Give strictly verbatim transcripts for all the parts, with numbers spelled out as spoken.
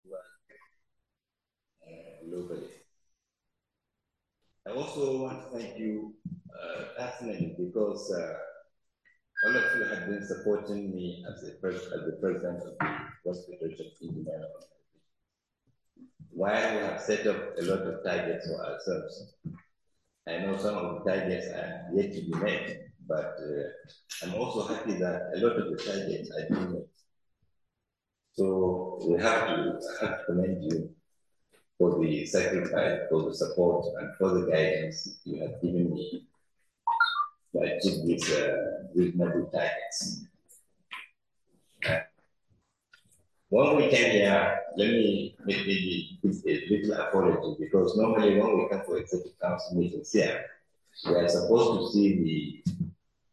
uh, locally. I also want to thank you uh, personally because uh, all of you have been supporting me as, a pres- as the president of the West Federation Engineering Organization. While we have set up a lot of targets for ourselves, I know some of the targets are yet to be met, but uh, I'm also happy that a lot of the targets are being met. So we have to, I have to commend you for the sacrifice, for the support, and for the guidance you have given me to achieve these uh, reasonable targets. Uh, when we came here, let me make maybe a little apology because normally when we come for executive council meetings here, we are supposed to see the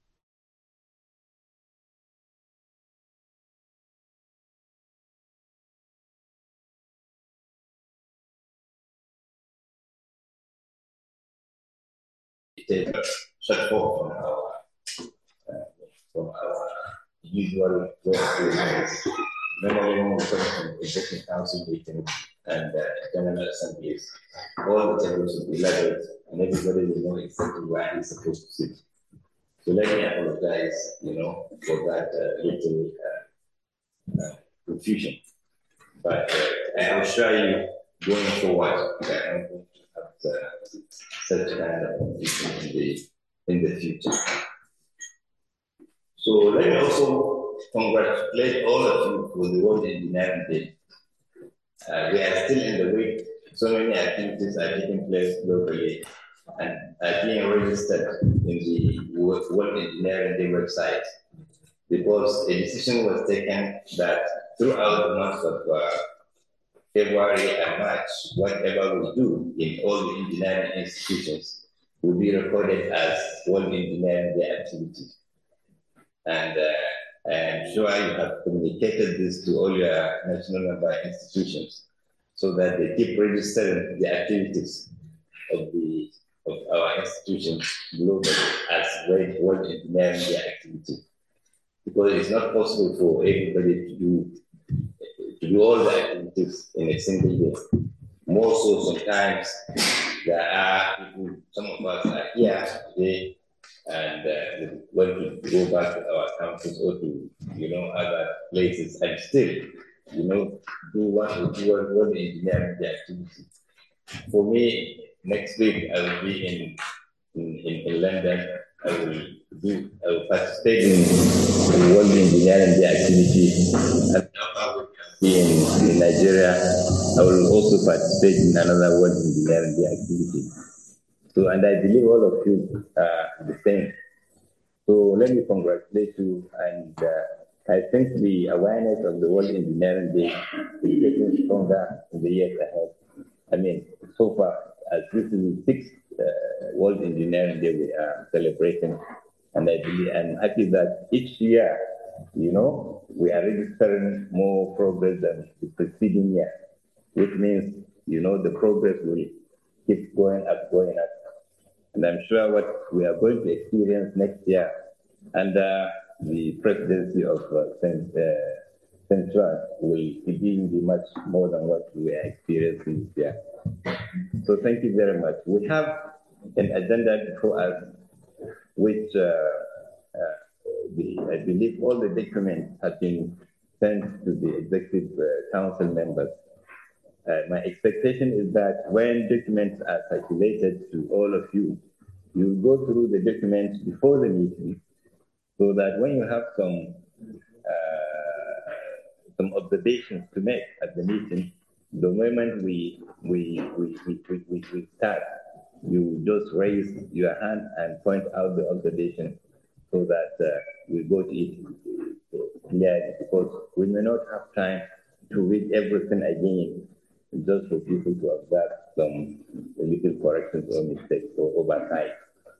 table shut off from our uh, from our usual work. Normally, when we come to executive council meeting and uh, general assemblies, all the tables will be leveled and everybody will know exactly where he's supposed to sit. So let me apologize, you know, for that uh, little uh, uh, confusion. But uh, I assure you, going forward, that I'm going to have uh, such kind of confusion in the in the future. So let me also congratulate all of you for the World Engineering Day. Uh, we are still in the week. So many activities are taking place locally and are being registered in the World Engineering Day website because a decision was taken that throughout the month of uh, February and March, whatever we do in all the engineering institutions will be recorded as World Engineering Day activity. And uh, I'm sure you have communicated this to all your national member institutions so that they keep registering the activities of the of our institutions globally as World Engineering Day activity. Because it's not possible for everybody to do to do all the activities in a single day. More so sometimes there are people, some of us are here today and uh, want to go back to our campuses or to, you know, other places and still, you know, do one or do one, one engineering activity. For me, next week I will be in in, in, in London. I will do I will participate in the World Engineering Day activity. And be in, in Nigeria. I will also participate in another World Engineering Day activity. So, and I believe all of you are the same. So let me congratulate you, and uh, I think the awareness of the World Engineering Day is getting stronger in the years ahead. I mean, so far, as this is the sixth uh, World Engineering Day we are celebrating, and I believe I'm happy that each year, you know, we are registering more progress than the preceding year, which means, you know, the progress will keep going up, going up. And I'm sure what we are going to experience next year under the presidency of uh, Saint Uh, John will even be much more than what we are experiencing this year. So thank you very much. We have an agenda before us, which uh, uh, the, I believe all the documents have been sent to the executive uh, council members. Uh, my expectation is that when documents are circulated to all of you, you go through the documents before the meeting so that when you have some uh, some observations to make at the meeting, the moment we we we, we, we, we, we start, you just raise your hand and point out the observation so that uh, we go to it clearly, because we may not have time to read everything again, just for people to observe some little corrections or mistakes or oversight.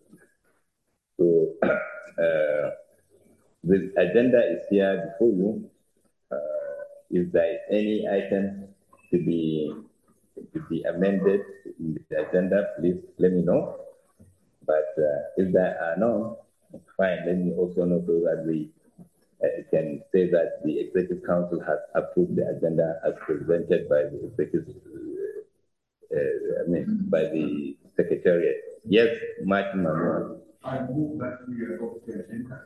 So uh, the agenda is here before you. Uh, if there is any item to be to be amended in the agenda, please let me know. But uh, if there are none, fine. Let me also know so that we I can say that the Executive Council has approved the agenda as presented by the Executive, uh, uh, I mean, by the Secretariat. Yes, Martin Manuel. I move that we adopt the agenda.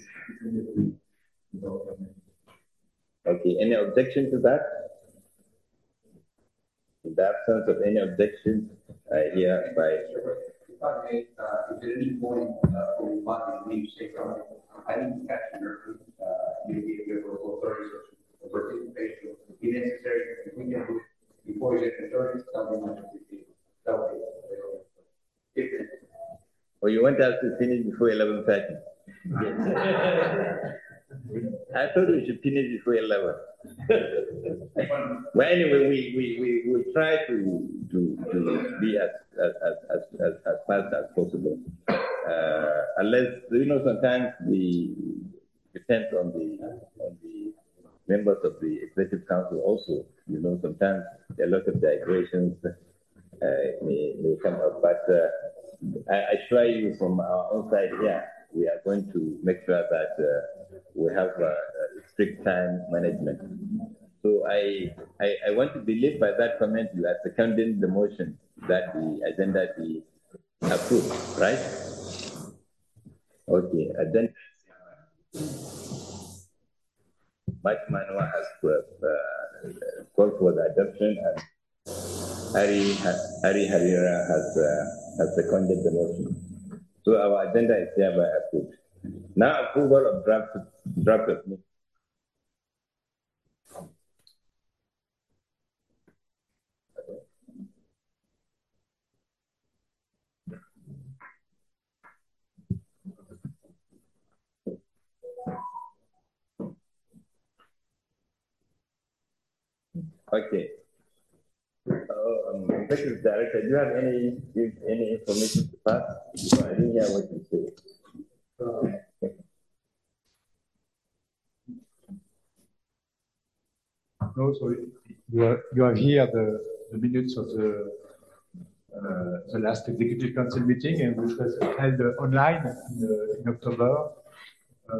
Okay, any objection to that? In the absence of any objection, I hereby. If I may, uh, is there any point uh, for my name sake on it? I didn't catch your uh, maybe if your local authorities or participation. If necessary, if we can do it before you get the authorities, tell me not to repeat. If Or you want us to finish before eleven thirty? I thought we should finish before eleven. Well, anyway, we, we, we, we try to, to, to be as, as, as, as, as fast as possible. Uh, unless, you know, sometimes the depends on the, on the members of the Executive Council also. You know, sometimes a lot of digressions uh, may, may come up, but uh, I, I assure you from our own side here, we are going to make sure that uh, we have uh, strict time management. So I, I, I want to believe by that comment you are seconding the motion that the agenda be approved, right? Okay, and then Mike Manua has uh, called for the adoption, and Hari, Hari Harira has, uh, has seconded the motion. So our agenda is hereby approved. Now approval of draft, draft of minutes. Okay. Uh, um, Executive Director, do you have any give any information to pass? I didn't hear what you said. Uh, No, so you are, you have here the, the minutes of the uh, the last Executive Council meeting, and which was held uh, online in, uh, in October. Uh,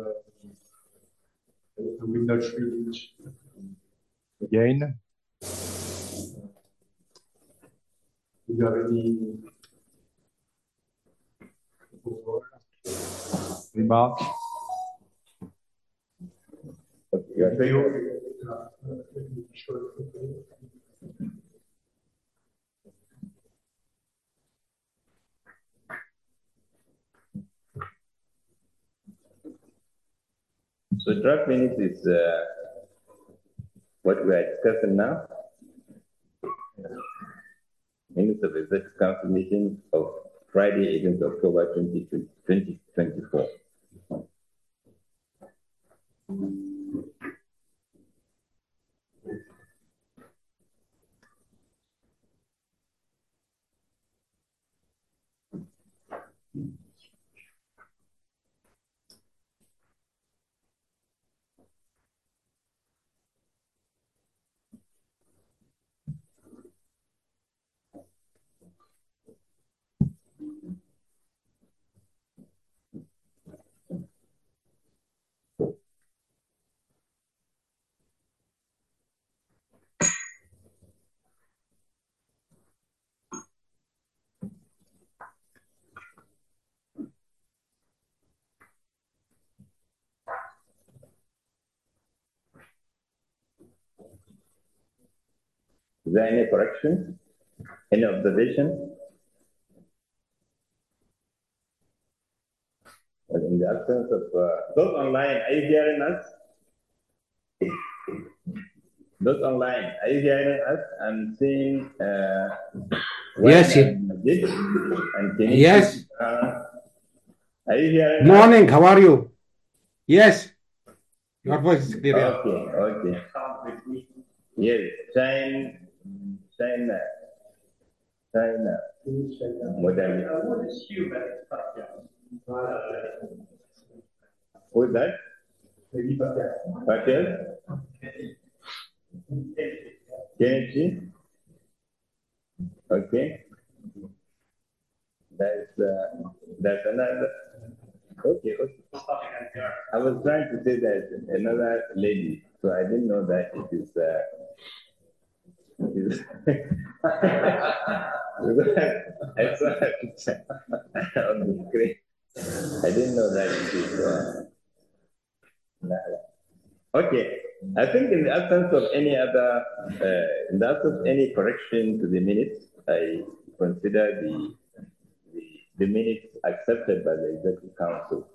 I will not read it again. Do you have any remarks? Okay, so draft minutes is uh, what we are discussing now. Minutes of the Executive Council meeting of Friday, eighteenth October twenty twenty-four. Is there any correction? Any observation? Well, in the absence of uh, those online, are you hearing us? Those online, are you hearing us? I'm seeing. Uh, yes. And, and yes. Uh, are you hearing Morning. us? How are you? Yes. Your voice is clear. Okay. Okay. Yes. China. China. China. Modern. Who is that? Patel? Kenichi? Okay. That's, uh, that's another. Okay, okay. I was trying to say that another lady, so I didn't know that it is. Uh, it is I saw a picture on the screen. I didn't know that it is. Uh, okay, I think in the absence of any other, uh, in the absence of any correction to the minutes, I consider the the, the minutes accepted by the Executive Council.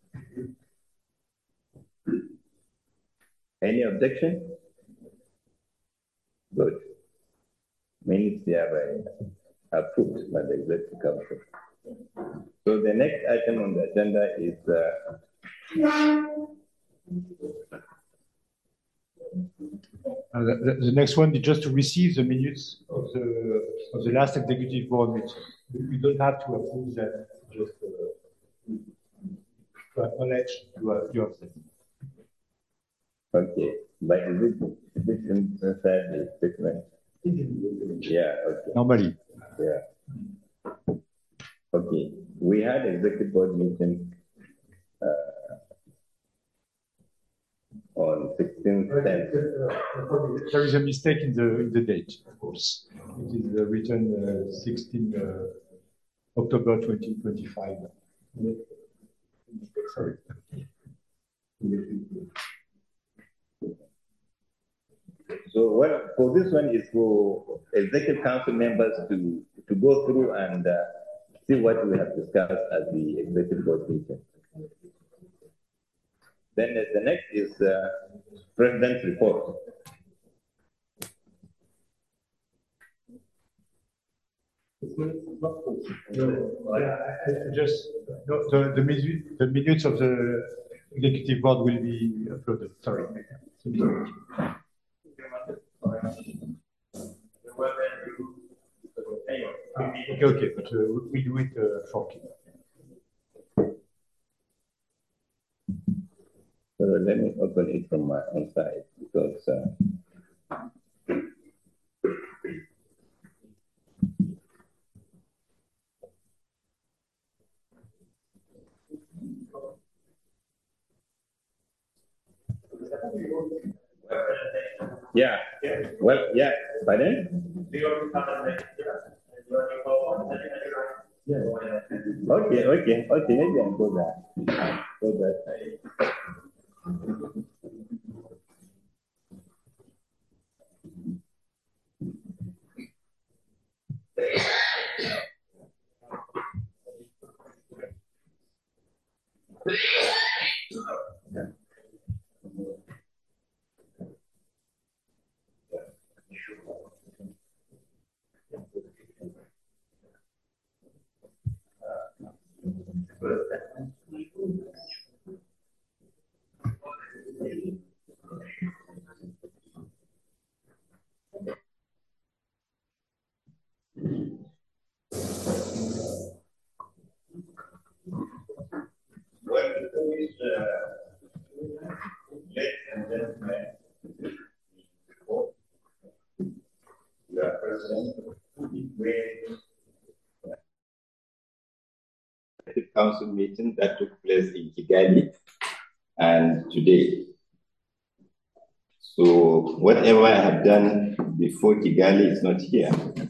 Any objection? Good. Minutes are approved by the Executive Council. So the next item on the agenda is uh, Uh, the, the next one is just to receive the minutes of the of the last executive board meeting. We don't have to approve them, just uh, to acknowledge you have, you have them. Okay, but is it, is it inside the statement? Yeah, okay. Normally. Yeah. Okay, we had executive board meeting uh, on sixteenth. There is a mistake in the in the date, of course. It is uh, written uh, sixteenth uh, October twenty twenty-five. Sorry. So, well, for this one is for executive council members to, to go through and uh, see what we have discussed at the executive board meeting. Then uh, the next is uh, President's report. No, I, I just no, the the minutes the minutes of the executive board will be uploaded. Sorry. Ah, okay, okay, but uh, we do it uh, shortly. So let me open it from my own side because. Uh, Yeah. Well, yeah. By then? Okay, okay, okay. Maybe I'll go there. Go that side. Well, ladies and gentlemen, you are present with the council meeting that took place in Kigali and today. So whatever I have done before Kigali is not here.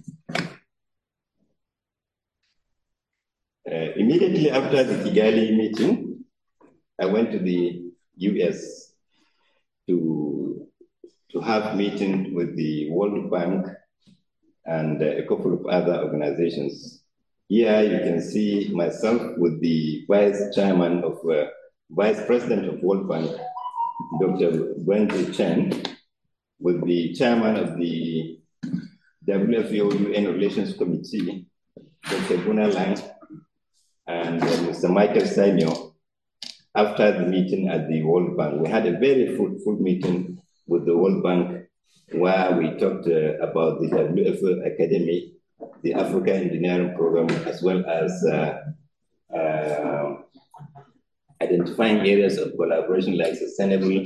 Uh, immediately after the Kigali meeting, I went to the U S to, to have meeting with the World Bank and uh, a couple of other organizations. Here you can see myself with the Vice Chairman of, uh, Vice President of World Bank, Doctor Wendy Chen, with the Chairman of the W F O U N Relations Committee, Doctor Gunnar Lang, and uh, Mister Michael Samuel. After the meeting at the World Bank, we had a very fruitful meeting with the World Bank where we talked uh, about the W F O Academy, the Africa Engineering Program, as well as uh, uh, identifying areas of collaboration like sustainable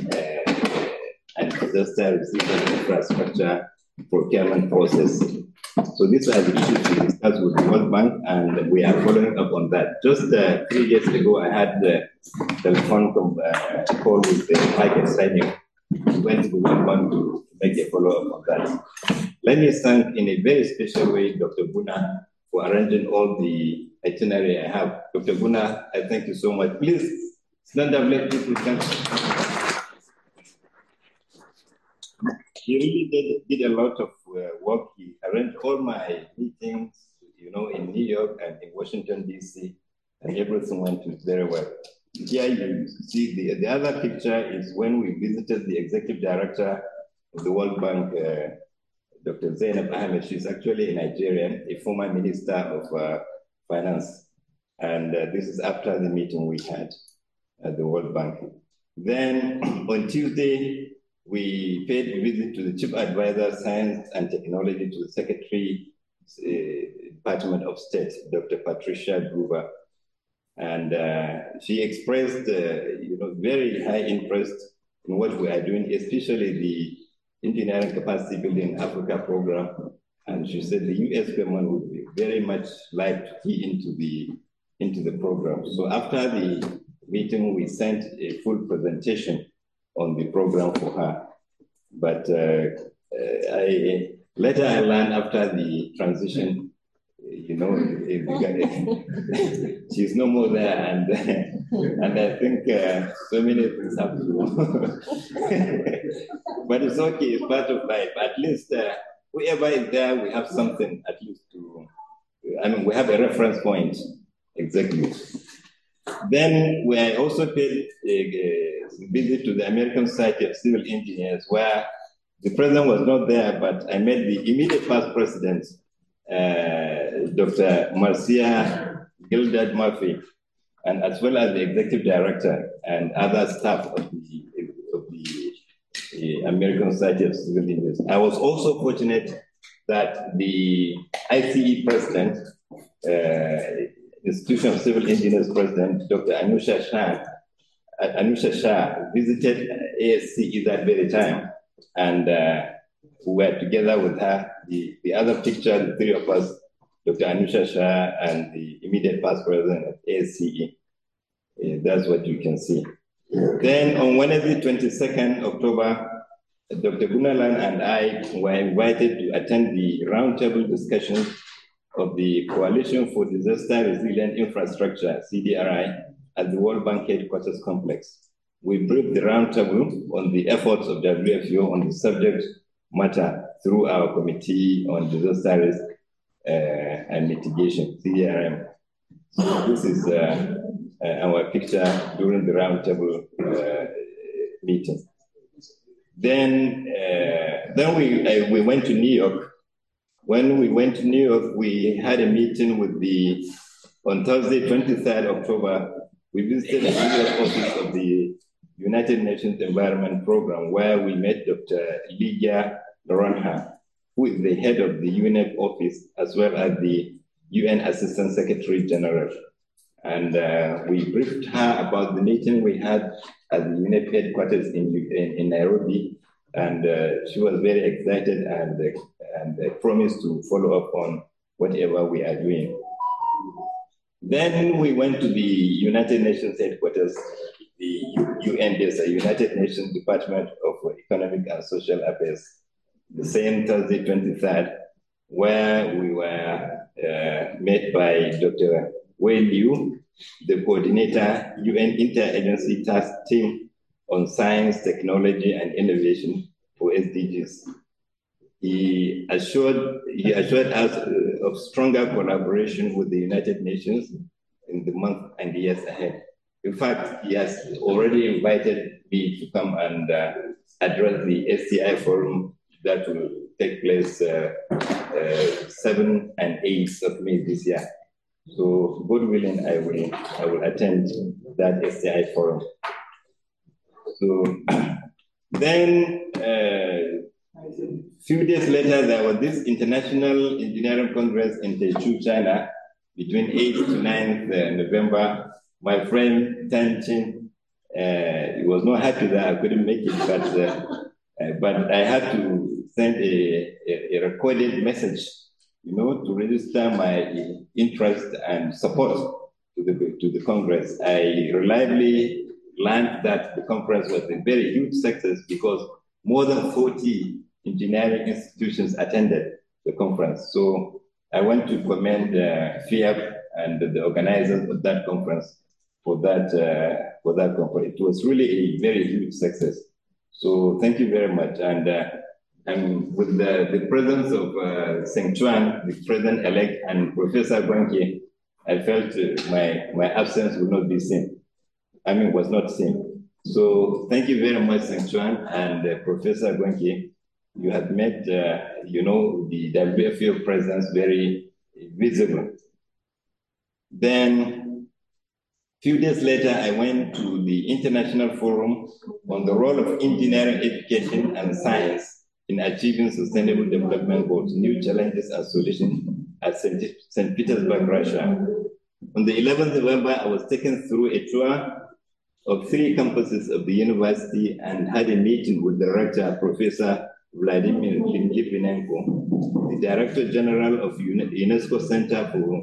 uh, and disaster resistant infrastructure procurement process So these are the issues we discussed with the World Bank, and we are following up on that. Just uh, three days ago, I had the telephone uh, call with the Mike Exciting. We went to the World Bank to make a follow-up on that. Let me thank in a very special way Doctor Buna for arranging all the itinerary I have. Doctor Buna, I thank you so much. Please stand up, let people come. He really did, did a lot of uh, work. He arranged all my meetings, you know, in New York and in Washington, D C, and everything went very well. Here you see the, the other picture is when we visited the executive director of the World Bank, uh, Doctor Zainab Ahmed. She's actually a Nigerian, a former minister of uh, finance. And uh, this is after the meeting we had at the World Bank. Then on Tuesday, we paid a visit to the Chief Advisor, Science and Technology, to the Secretary, uh, Department of State, Doctor Patricia Gruber. And uh, she expressed, uh, you know, very high interest in what we are doing, especially the Engineering Capacity Building Africa program. And she said the U S government would be very much like to key into the, into the program. So after the meeting, we sent a full presentation on the program for her. But uh, uh, I, later I learned after the transition, you know, she's no more there, and and I think uh, so many things have to. But it's okay; it's part of life. At least uh, whoever is there, we have something at least to. I mean, we have a reference point, exactly. Then we also paid a, a visit to the American Society of Civil Engineers, where the president was not there, but I met the immediate past president, uh, Doctor Marcia Gildad Murphy, and as well as the executive director and other staff of the, of the, the American Society of Civil Engineers. I was also fortunate that the I C E president, uh, Institution of Civil Engineers President, Doctor Anusha Shah, uh, Anusha Shah visited A S C E that very time, and uh, we were together with her. The, the other picture, the three of us, Doctor Anusha Shah and the immediate past president of A S C E. Uh, that's what you can see. Then on Wednesday, twenty-second October, Doctor Gunalan and I were invited to attend the roundtable discussion of the Coalition for Disaster Resilient Infrastructure, C D R I, at the World Bank Headquarters Complex. We briefed the roundtable on the efforts of W F U on the subject matter through our Committee on Disaster Risk uh, and Mitigation, C D R M. So this is uh, uh, our picture during the roundtable uh, meeting. Then, uh, then we, uh, we went to New York. When we went to New York, we had a meeting with the, on Thursday, twenty-third October, we visited the General Office of the United Nations Environment Program, where we met Doctor Lydia Naranha, who is the head of the U N E P office, as well as the U N Assistant Secretary General. And uh, we briefed her about the meeting we had at the U N E P headquarters in, in, in Nairobi. And uh, she was very excited and, uh, and uh, promised to follow up on whatever we are doing. Then we went to the United Nations headquarters, the U N D E S, the United Nations Department of Economic and Social Affairs, the same Thursday, twenty-third, where we were uh, met by Doctor Wei Liu, the coordinator, U N Interagency Task Team on Science, Technology, and Innovation for S D Gs. He assured, he assured us uh, of stronger collaboration with the United Nations in the month and years ahead. In fact, he has already invited me to come and uh, address the S T I forum that will take place uh, uh, seventh and eighth of May this year. So, God willing, I will, I will attend that S T I forum. So then, a uh, few days later, there was this International Engineering Congress in Taizhou, China, between eighth to ninth uh, November. My friend Tan Chin, uh, he was not happy that I couldn't make it, but uh, uh, but I had to send a, a, a recorded message you know, to register my interest and support to the, to the Congress. I reliably learned that the conference was a very huge success because more than forty engineering institutions attended the conference. So I want to commend uh, F I A B and the organizers of that conference for that, uh, for that conference. It was really a very huge success. So thank you very much. And, uh, and with the, the presence of uh, Seng Chuan, the president-elect, and Professor Gwanke, I felt uh, my, my absence would not be seen. I mean, was not seen. So thank you very much, Seng Chuan and uh, Professor Gwanke. You have made, uh, you know, the W F U presence very visible. Then, a few days later, I went to the International Forum on the role of engineering education and science in achieving sustainable development goals, new challenges and solutions at Saint Petersburg, Russia. On the eleventh of November, I was taken through a tour of three campuses of the university and had a meeting with the rector, Professor Vladimir Litvinenko, the Director General of UNESCO Center for,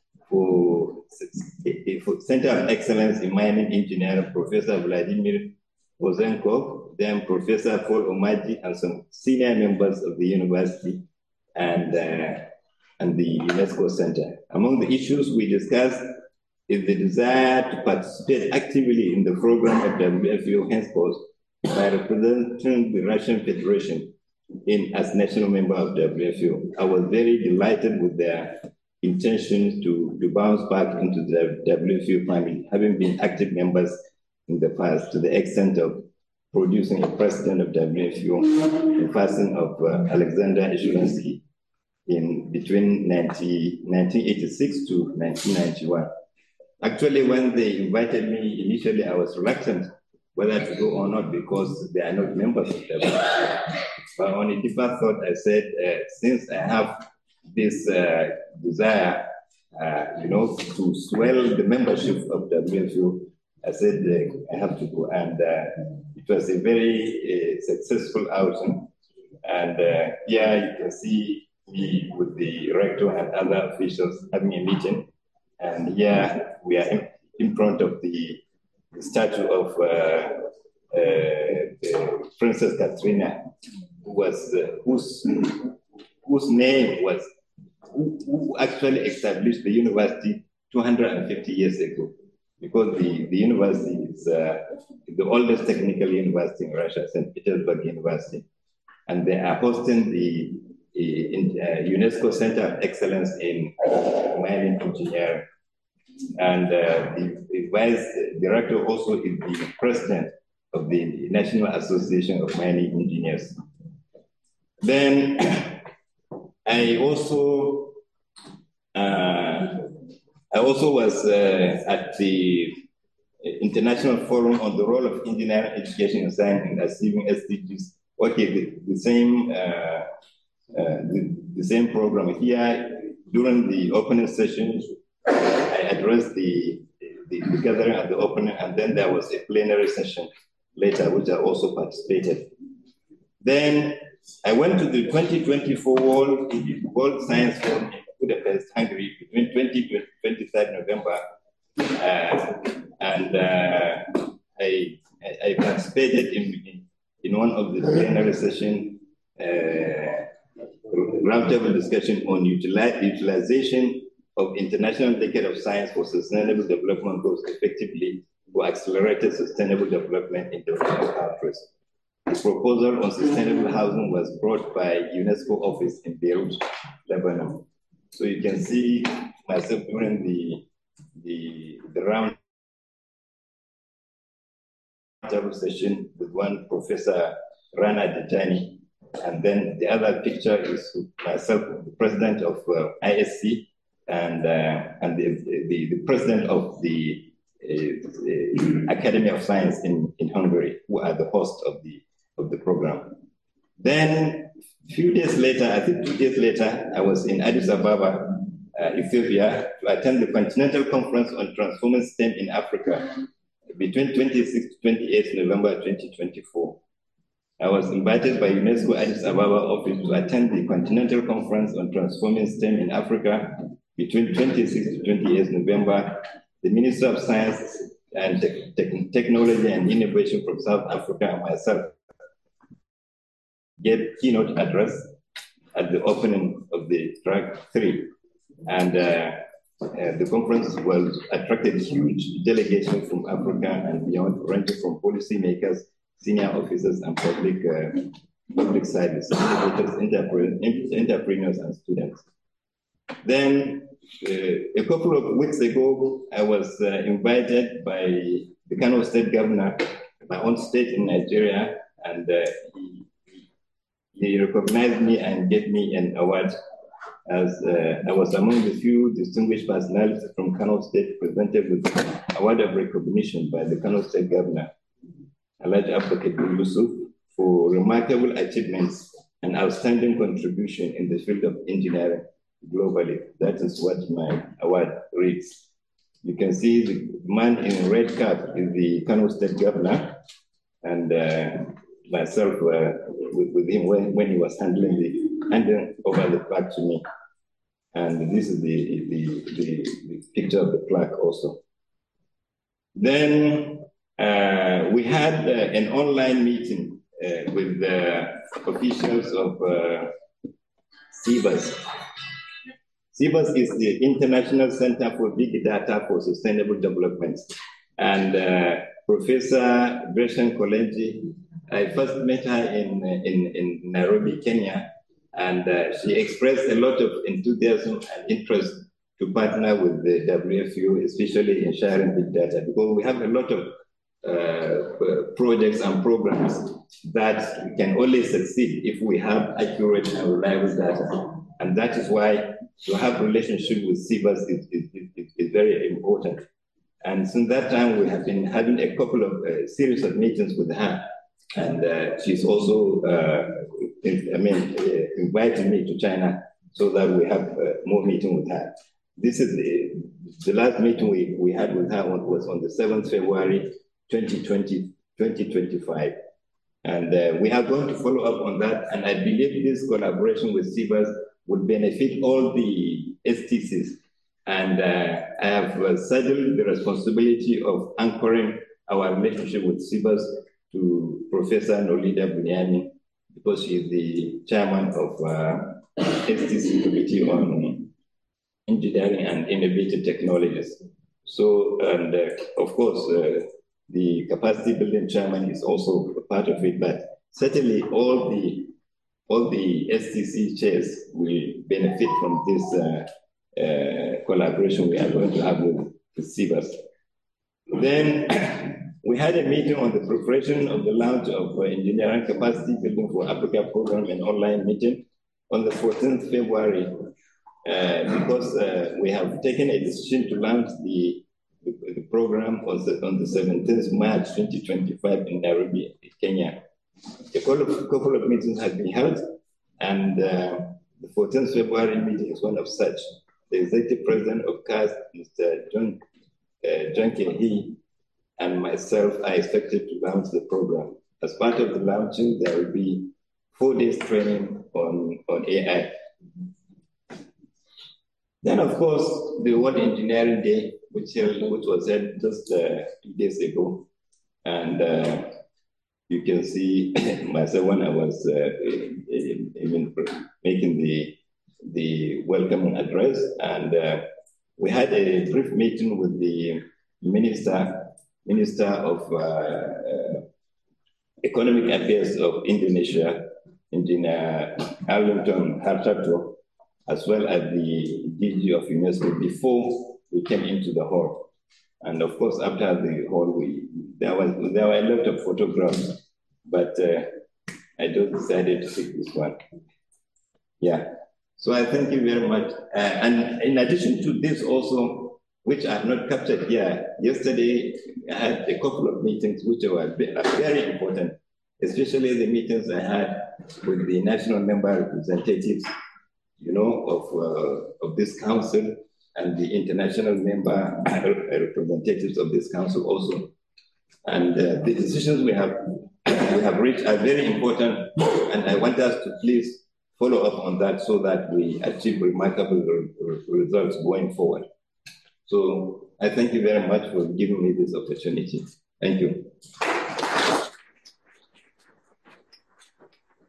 for, for Center of Excellence in Mining Engineering, Professor Vladimir Ozenkov, then Professor Paul Omaji, and some senior members of the university and, uh, and the UNESCO Center. Among the issues we discussed is the desire to participate actively in the program of W F U henceforth by representing the Russian Federation in as national member of W F U. I was very delighted with their intention to, to bounce back into the W F U family, having been active members in the past, to the extent of producing a president of W F U, the person of uh, Alexander Ishuransky, in between nineteen eighty-six to nineteen ninety-one. Actually, when they invited me initially, I was reluctant whether to go or not because they are not members of W F U. But on a deeper thought, I said, uh, since I have this uh, desire, uh, you know, to swell the membership of W F U, I said uh, I have to go. And uh, it was a very uh, successful outing. And uh, yeah, you can see me with the rector and other officials having a meeting. And yeah, we are in, in front of the, the statue of uh, uh, Princess Katrina, who was uh, whose whose name was who, who actually established the university two hundred fifty years ago, because the, the university is uh, the oldest technical university in Russia, Saint Petersburg University, and they are hosting the in, uh, UNESCO Center of Excellence in Mining Engineering. And uh, the, the vice director also is the president of the National Association of Mining Engineers. Then I also uh, I also was uh, at the International Forum on the role of engineering education and science in achieving S D Gs. Okay, the, the same uh, uh, the, the same program here. During the opening session, I addressed the, the, the gathering at the opening, and then there was a plenary session later, which I also participated. Then I went to the twenty twenty-four World, World Science Forum in Budapest, Hungary, between twentieth and twenty-third November, uh, and uh, I, I participated in, in, in one of the plenary sessions, uh, roundtable discussion on utilize, utilization of International Decade of Science for Sustainable Development Goals effectively for accelerated sustainable development in developing countries. The proposal on sustainable housing was brought by UNESCO office in Beirut, Lebanon. So you can see myself during the the, the round table session with one Professor Rana Dejani, and then the other picture is myself, the president of uh, I S C, and uh, and the, the the president of the uh, Academy of Science in, in Hungary, who are the host of the of the program. Then a few days later, I think two days later, I was in Addis Ababa, uh, Ethiopia, to attend the Continental Conference on Transforming STEM in Africa between twenty-sixth to twenty-eighth November twenty twenty-four. I was invited by UNESCO Addis Ababa office to attend the Continental Conference on Transforming STEM in Africa between twenty-sixth to twenty-eighth November. The Minister of Science and Te Te Technology and Innovation from South Africa and myself gave keynote address at the opening of the track three. And uh, uh, the conference was attracted huge delegation from Africa and beyond, ranging from policymakers, senior officers, and public uh, public service, entrepreneurs, and students. Then, uh, a couple of weeks ago, I was uh, invited by the Kano State Governor, my own state in Nigeria, and uh, he, he recognized me and gave me an award, as uh, I was among the few distinguished personalities from Kano State presented with the award of recognition by the Kano State Governor, Alhaji Abubakar Yusuf, for remarkable achievements and outstanding contribution in the field of engineering globally. That is what my award reads. You can see the man in red cap is the Kano State Governor, and uh, myself uh, with, with him when, when he was handling the handing over the plaque to me. And this is the, the, the, the picture of the plaque also. Then uh, we had uh, an online meeting uh, with the officials of uh, CBAS. CBAS is the International Center for Big Data for Sustainable Development. And uh, Professor Gretchen Kolenji, I first met her in, in, in Nairobi, Kenya, and uh, she expressed a lot of enthusiasm and interest to partner with the W F U, especially in sharing big data, because we have a lot of uh, projects and programs that can only succeed if we have accurate and reliable data. And that is why to have a relationship with CBAS is, is, is, is very important. And since that time, we have been having a couple of uh, series of meetings with her. And uh, she's also, uh, I mean, uh, invited me to China so that we have uh, more meeting with her. This is the, the last meeting we, we had with her was on the seventh of February, twenty twenty, twenty twenty-five. And uh, we are going to follow up on that. And I believe this collaboration with CBAS would benefit all the S T Cs. And uh, I have uh, saddled the responsibility of anchoring our relationship with CBAS to Professor Nolida Bunyani, because she is the chairman of uh, S T C Committee on Engineering and Innovative Technologies. So, and uh, of course, uh, the capacity building chairman is also a part of it, but certainly all the all the S T C chairs will benefit from this uh, uh, collaboration we are going to have with, with CBAS. Then we had a meeting on the preparation of the launch of uh, Engineering Capacity Building for Africa program, an online meeting on the fourteenth of February, uh, because uh, we have taken a decision to launch the, the, the program on the, on the seventeenth of March twenty twenty-five in Nairobi, Kenya. A couple of, couple of meetings have been held, and uh, the fourteenth of February meeting is one of such. The executive president of C A S, Mister John, uh, John Kenhi, and myself are expected to launch the program. As part of the launching, there will be four days training on, on A I. Then, of course, the World Engineering Day, which, uh, which was held just uh, two days ago. And uh, you can see myself when I was uh, even making the, the welcoming address. And uh, we had a brief meeting with the minister Minister of uh, uh, Economic Affairs of Indonesia, Engineer Arlington Hartarto, as well as the D G of UNESCO before we came into the hall. And of course, after the hall, we, there, was, there were a lot of photographs, but uh, I just decided to take this one. Yeah, so I thank you very much. Uh, and in addition to this also, which I have not captured here. Yesterday, I had a couple of meetings which were very important, especially the meetings I had with the national member representatives, you know, of, uh, of this council, and the international member representatives of this council also. And uh, the decisions we have we have reached a very important, and I want us to please follow up on that so that we achieve remarkable re re results going forward. So I thank you very much for giving me this opportunity. Thank you.